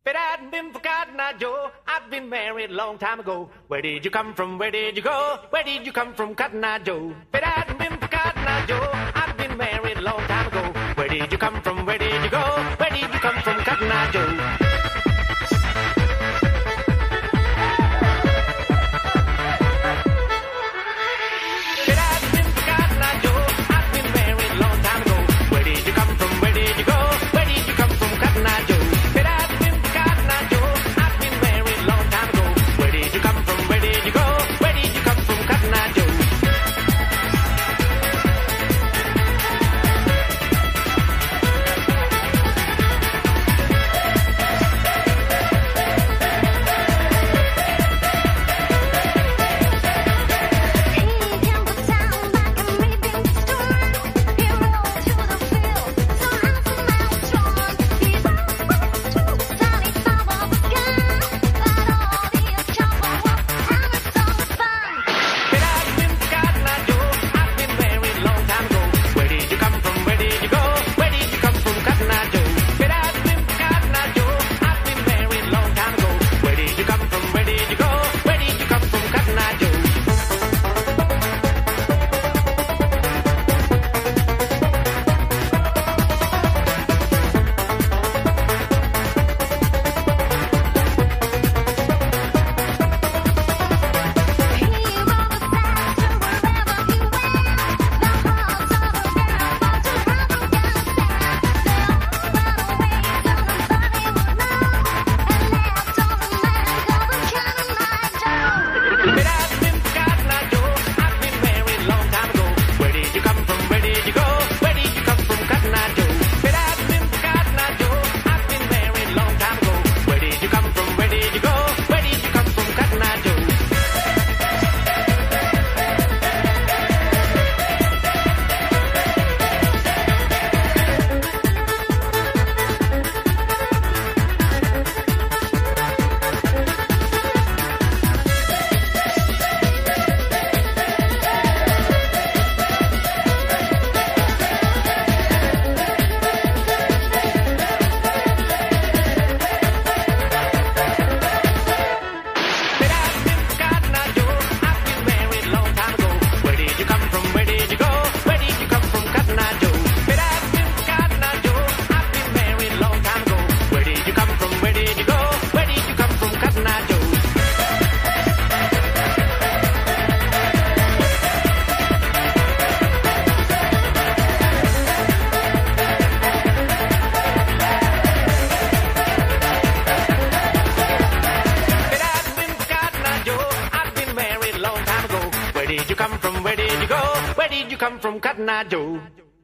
But I hadn't been forgotten, now, Joe. I've been married a long time ago. Where did you come from? Where did you go? Where did you come from, Cotton Eye Joe? But I hadn't been forgotten, now, Joe. I've been married a long time ago. Where did you come from? Where did you go? Where did you come from, Cotton Eye Joe? Where did you come from? Where did you go? Where did you come from, Cotton Eye Joe?